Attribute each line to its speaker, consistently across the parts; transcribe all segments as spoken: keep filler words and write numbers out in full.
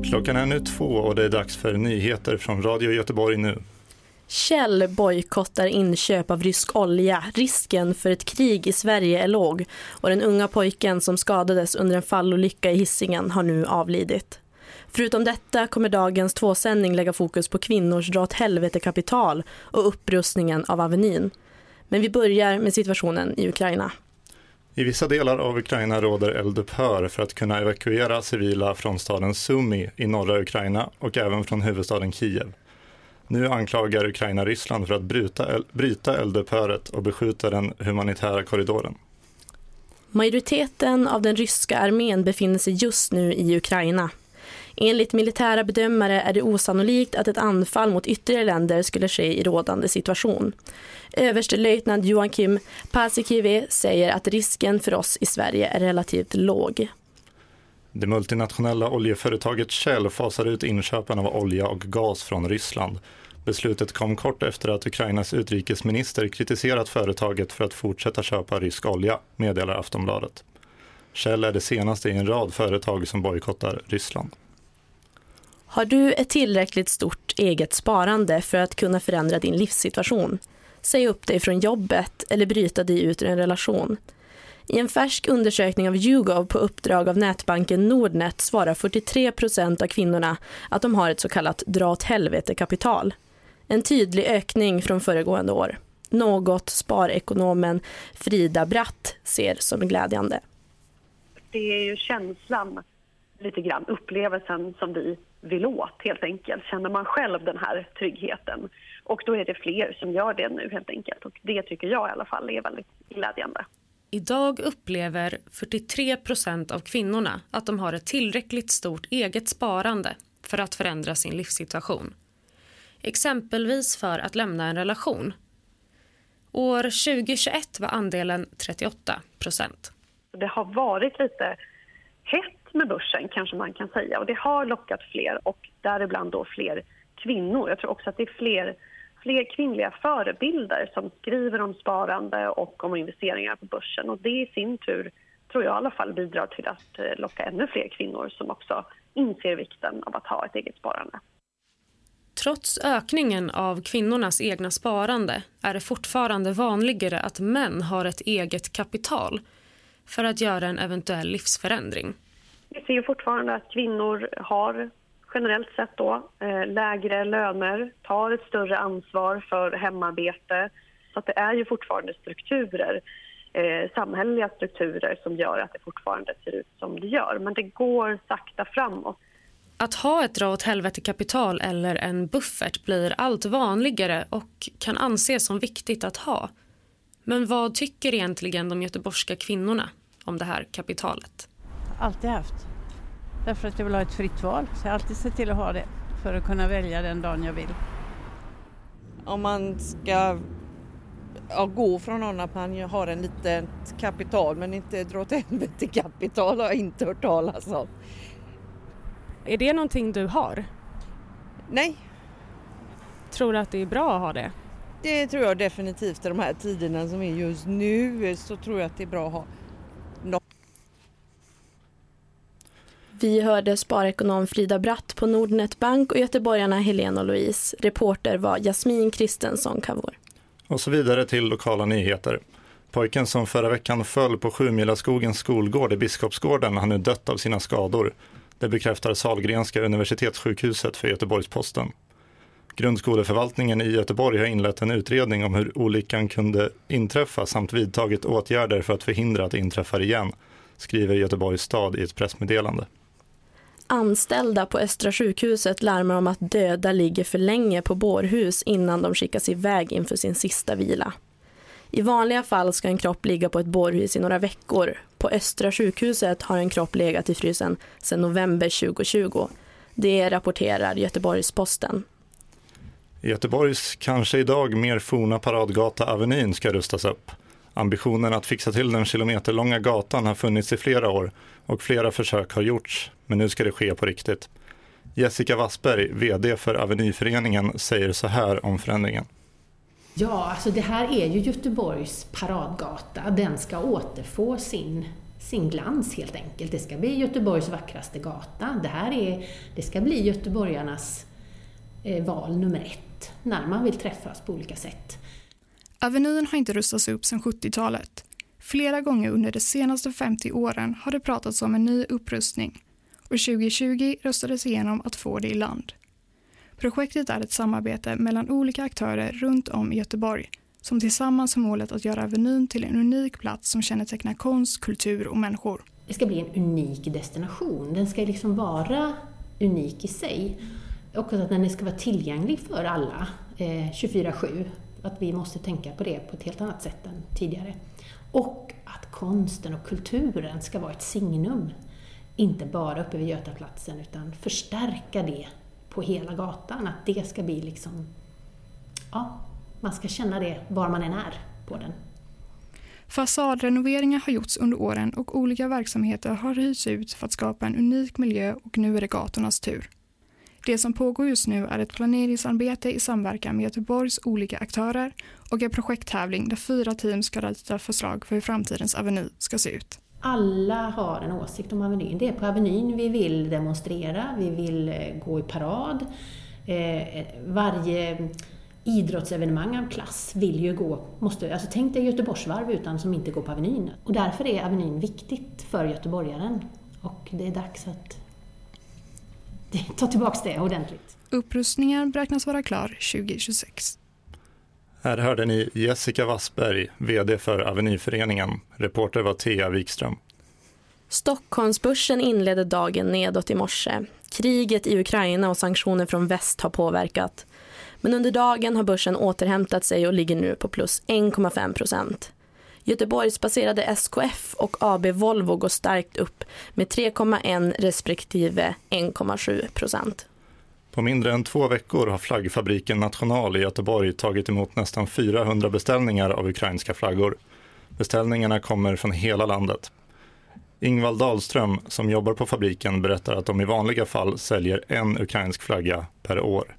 Speaker 1: Klockan är nu två och det är dags för nyheter från Radio Göteborg nu.
Speaker 2: Shell bojkottar inköp av rysk olja. Risken för ett krig i Sverige är låg och den unga pojken som skadades under en fallolycka i Hisingen har nu avlidit. Förutom detta kommer dagens tvåsändning lägga fokus på kvinnors dra åt helvete kapital och upprustningen av Avenyn. Men vi börjar med situationen i Ukraina.
Speaker 1: I vissa delar av Ukraina råder eldupphör för att kunna evakuera civila från staden Sumy i norra Ukraina och även från huvudstaden Kiev. Nu anklagar Ukraina Ryssland för att bryta, bryta eldupphöret och beskjuta den humanitära korridoren.
Speaker 2: Majoriteten av den ryska armén befinner sig just nu i Ukraina. Enligt militära bedömare är det osannolikt att ett anfall mot ytterligare länder skulle ske i rådande situation. Överstelöjtnant Joakim Paasikivi säger att risken för oss i Sverige är relativt låg.
Speaker 1: Det multinationella oljeföretaget Shell fasar ut inköpen av olja och gas från Ryssland. Beslutet kom kort efter att Ukrainas utrikesminister kritiserat företaget för att fortsätta köpa rysk olja, meddelar Aftonbladet. Shell är det senaste i en rad företag som bojkottar Ryssland.
Speaker 2: Har du ett tillräckligt stort eget sparande för att kunna förändra din livssituation? Säg upp dig från jobbet eller bryta dig ut ur en relation. I en färsk undersökning av YouGov på uppdrag av nätbanken Nordnet svarar fyrtiotre procent av kvinnorna att de har ett så kallat dra åt helvete kapital. En tydlig ökning från föregående år. Något sparekonomen Frida Bratt ser som glädjande.
Speaker 3: Det är ju känslan, lite grann upplevelsen som vi vill åt helt enkelt. Känner man själv den här tryggheten. Och då är det fler som gör det nu helt enkelt. Och det tycker jag i alla fall är väldigt glädjande.
Speaker 4: Idag upplever fyrtiotre procent av kvinnorna att de har ett tillräckligt stort eget sparande för att förändra sin livssituation. Exempelvis för att lämna en relation. År tjugohundratjugoett var andelen trettioåtta procent.
Speaker 3: Det har varit lite hett med börsen kanske man kan säga. Och det har lockat fler och däribland då fler kvinnor. Jag tror också att det är fler, fler kvinnliga förebilder som skriver om sparande och om investeringar på börsen. Och det i sin tur tror jag i alla fall bidrar till att locka ännu fler kvinnor som också inser vikten av att ha ett eget sparande.
Speaker 4: Trots ökningen av kvinnornas egna sparande är det fortfarande vanligare att män har ett eget kapital för att göra en eventuell livsförändring.
Speaker 3: Vi ser ju fortfarande att kvinnor har generellt sett då lägre löner, tar ett större ansvar för hemarbete. Så att det är ju fortfarande strukturer, eh, samhälleliga strukturer som gör att det fortfarande ser ut som det gör. Men det går sakta framåt.
Speaker 4: Att ha ett dra åt helvete kapital eller en buffert blir allt vanligare och kan anses som viktigt att ha. Men vad tycker egentligen de göteborgska kvinnorna om det här kapitalet?
Speaker 5: Alltid haft. Därför att jag vill ha ett fritt val. Så jag har alltid sett till att ha det för att kunna välja den dagen jag vill.
Speaker 6: Om man ska ja, gå från någon att man har en liten kapital men inte dra åt helvete kapital har jag inte hört talas om.
Speaker 4: Är det någonting du har?
Speaker 6: Nej.
Speaker 4: Tror du att det är bra att ha det?
Speaker 6: Det tror jag definitivt i de här tiderna som är just nu så tror jag att det är bra att ha något.
Speaker 2: Vi hörde sparekonom Frida Bratt på Nordnet Bank och göteborgarna Helena och Louise. Reporter var Jasmin Kristensson Kavor.
Speaker 1: Och så vidare till lokala nyheter. Pojken som förra veckan föll på Sjumilaskogens skolgård i Biskopsgården har nu dött av sina skador. Det bekräftar Sahlgrenska universitetssjukhuset för Göteborgs-Posten. Grundskoleförvaltningen i Göteborg har inlett en utredning om hur olyckan kunde inträffa samt vidtagit åtgärder för att förhindra att det inträffar igen, skriver Göteborgs stad i ett pressmeddelande.
Speaker 2: Anställda på Östra sjukhuset larmar om att döda ligger för länge på bårhus innan de skickas iväg inför sin sista vila. I vanliga fall ska en kropp ligga på ett bårhus i några veckor. På Östra sjukhuset har en kropp legat i frysen sedan november tjugohundratjugo. Det rapporterar Göteborgs-Posten.
Speaker 1: I Göteborgs kanske idag mer forna paradgata Avenyn ska rustas upp. Ambitionen att fixa till den kilometerlånga gatan har funnits i flera år och flera försök har gjorts, men nu ska det ske på riktigt. Jessica Wassberg, vd för Avenyföreningen, säger så här om förändringen.
Speaker 7: Ja, alltså det här är ju Göteborgs paradgata. Den ska återfå sin sin glans helt enkelt. Det ska bli Göteborgs vackraste gata. Det här är, det ska bli göteborgarnas eh, val nummer ett när man vill träffas på olika sätt.
Speaker 8: Avenyn har inte rustats upp sedan sjuttiotalet. Flera gånger under de senaste femtio åren har det pratats om en ny upprustning och tjugo tjugo röstades igenom att få det i land. Projektet är ett samarbete mellan olika aktörer runt om i Göteborg som tillsammans har målet att göra Avenyn till en unik plats som kännetecknar konst, kultur och människor.
Speaker 7: Det ska bli en unik destination. Den ska liksom vara unik i sig. Och att den ska vara tillgänglig för alla eh, tjugofyra sju. Att vi måste tänka på det på ett helt annat sätt än tidigare. Och att konsten och kulturen ska vara ett signum. Inte bara uppe vid Götaplatsen utan förstärka det på hela gatan. Att det ska bli liksom, ja, man ska känna det var man än är på den.
Speaker 8: Fasadrenoveringar har gjorts under åren och olika verksamheter har hyrts ut för att skapa en unik miljö och nu är det gatornas tur. Det som pågår just nu är ett planeringsarbete i samverkan med Göteborgs olika aktörer och en projekttävling där fyra team ska rita förslag för hur framtidens Aveny ska se ut.
Speaker 7: Alla har en åsikt om Avenyn. Det är på Avenyn vi vill demonstrera, vi vill gå i parad. Eh, varje idrottsevenemang av klass vill ju gå, måste, alltså tänk dig Göteborgsvarv utan som inte går på Avenyn. Och därför är Avenyn viktigt för göteborgaren. Och det är dags att ta tillbaka det ordentligt.
Speaker 8: Upprustningen beräknas vara klar tjugo tjugosex.
Speaker 1: Här hörde ni Jessica Wassberg, vd för Avenyföreningen. Reporter var Thea Wikström.
Speaker 2: Stockholmsbörsen inledde dagen nedåt i morse. Kriget i Ukraina och sanktioner från väst har påverkat. Men under dagen har börsen återhämtat sig och ligger nu på plus en komma fem procent. Göteborgsbaserade S K F och A B Volvo går starkt upp med tre komma ett respektive en komma sju procent.
Speaker 1: På mindre än två veckor har flaggfabriken National i Göteborg tagit emot nästan fyrahundra beställningar av ukrainska flaggor. Beställningarna kommer från hela landet. Ingvald Dahlström som jobbar på fabriken berättar att de i vanliga fall säljer en ukrainsk flagga per år.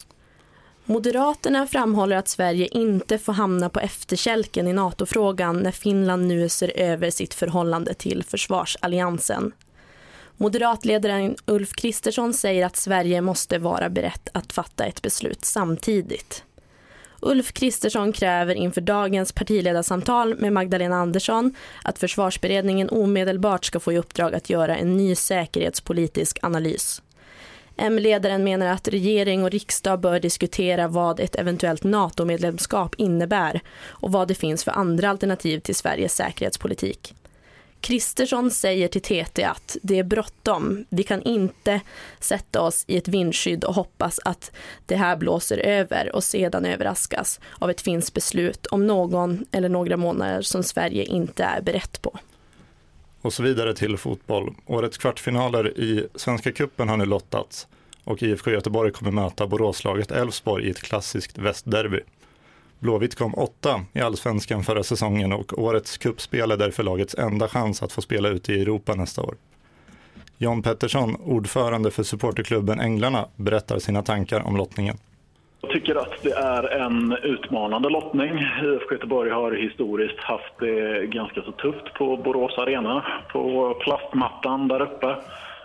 Speaker 2: Moderaterna framhåller att Sverige inte får hamna på efterkälken i NATO-frågan när Finland nu ser över sitt förhållande till försvarsalliansen. Moderatledaren Ulf Kristersson säger att Sverige måste vara berett att fatta ett beslut samtidigt. Ulf Kristersson kräver inför dagens partiledarsamtal med Magdalena Andersson att försvarsberedningen omedelbart ska få i uppdrag att göra en ny säkerhetspolitisk analys. M-ledaren menar att regering och riksdag bör diskutera vad ett eventuellt NATO-medlemskap innebär och vad det finns för andra alternativ till Sveriges säkerhetspolitik. Kristersson säger till T T att det är bråttom. Vi kan inte sätta oss i ett vindskydd och hoppas att det här blåser över och sedan överraskas av ett finskt beslut om någon eller några månader som Sverige inte är berett på.
Speaker 1: Och så vidare till fotboll. Årets kvartsfinaler i Svenska cupen har nu lottats och I F K Göteborg kommer möta Boråslaget Elfsborg i ett klassiskt västderby. Blåvitt kom åtta i Allsvenskan förra säsongen och årets cupspel är därför lagets enda chans att få spela ute i Europa nästa år. Jan Pettersson, ordförande för supporterklubben Änglarna, berättar sina tankar om lottningen.
Speaker 9: Jag tycker att det är en utmanande lottning. I F K Göteborg har historiskt haft det ganska så tufft på Borås Arena, på plastmattan där uppe.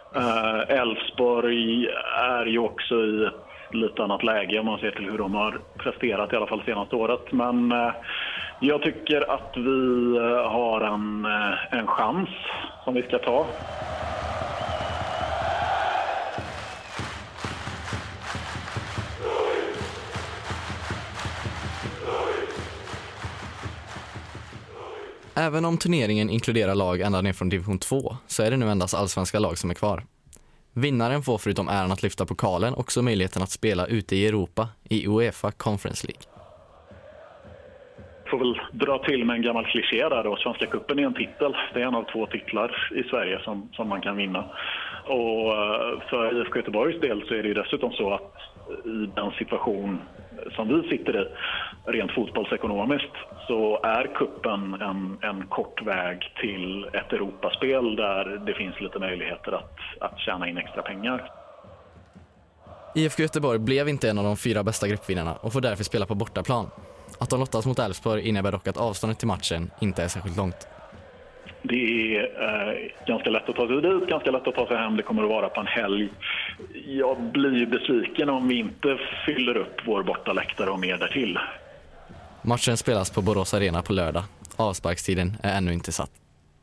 Speaker 9: Elfsborg är ju också i ett lite annat läge om man ser till hur de har presterat i alla fall senaste året. Men jag tycker att vi har en, en chans som vi ska ta.
Speaker 10: Även om turneringen inkluderar lag ända ner från division två så är det nu endast allsvenska lag som är kvar. Vinnaren får förutom äran att lyfta pokalen också möjligheten att spela ute i Europa i UEFA Conference League.
Speaker 9: Får väl dra till med en gammal kliché där då. Svenska cupen är en titel. Det är en av två titlar i Sverige som, som man kan vinna. Och för I F K Göteborgs del så är det ju dessutom så att i den situation som vi sitter i, rent fotbollsekonomiskt, så är kuppen en, en kort väg till ett Europaspel där det finns lite möjligheter att, att tjäna in extra pengar.
Speaker 10: I F K Göteborg blev inte en av de fyra bästa gruppvinnarna och får därför spela på bortaplan. Att de lottas mot Elfsborg innebär dock att avståndet till matchen inte är särskilt långt.
Speaker 9: Det är eh, ganska lätt att ta sig dit, ganska lätt att ta sig hem. Det kommer att vara på en helg. Jag blir besviken om vi inte fyller upp vår bortaläktare och mer därtill.
Speaker 10: Matchen spelas på Borås Arena på lördag. Avsparkstiden är ännu inte satt.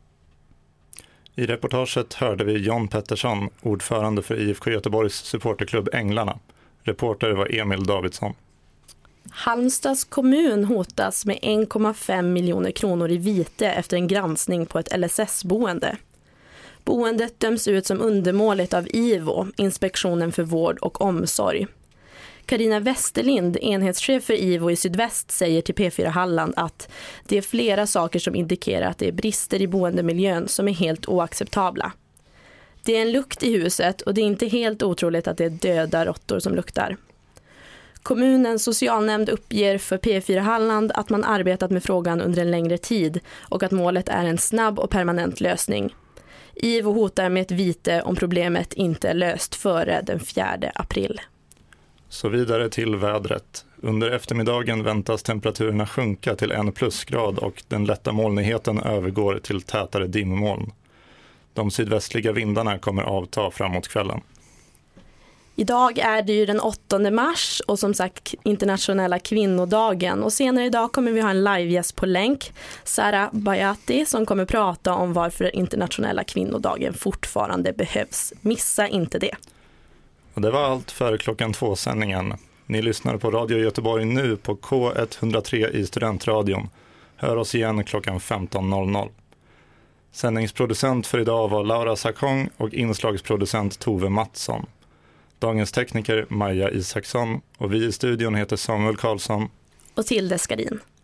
Speaker 1: I reportaget hörde vi John Pettersson, ordförande för I F K Göteborgs supporterklubb Änglarna. Reporter var Emil Davidsson.
Speaker 2: Halmstads kommun hotas med en komma fem miljoner kronor i vite efter en granskning på ett L S S-boende. Boendet döms ut som undermåligt av I V O, Inspektionen för vård och omsorg. Carina Westerlind, enhetschef för I V O i Sydväst, säger till P fyra Halland att det är flera saker som indikerar att det är brister i boendemiljön som är helt oacceptabla. Det är en lukt i huset och det är inte helt otroligt att det är döda råttor som luktar. Kommunens socialnämnd uppger för P fyra Halland att man arbetat med frågan under en längre tid och att målet är en snabb och permanent lösning. I V O hotar med ett vite om problemet inte är löst före den fjärde april.
Speaker 1: Så vidare till vädret. Under eftermiddagen väntas temperaturerna sjunka till en plusgrad och den lätta molnigheten övergår till tätare dimmoln. De sydvästliga vindarna kommer avta framåt kvällen.
Speaker 2: Idag är det ju den åttonde mars och som sagt internationella kvinnodagen. Och senare idag kommer vi ha en livegäst på länk, Sara Bayati, som kommer prata om varför internationella kvinnodagen fortfarande behövs. Missa inte det.
Speaker 1: Och det var allt för klockan två-sändningen. Ni lyssnar på Radio Göteborg nu på K etthundratre i Studentradion. Hör oss igen klockan femton noll noll. Sändningsproducent för idag var Laura Sakong och inslagsproducent Tove Mattsson. Dagens tekniker Maja Isaksson och vi i studion heter Samuel Karlsson
Speaker 2: och Tilde Skarin.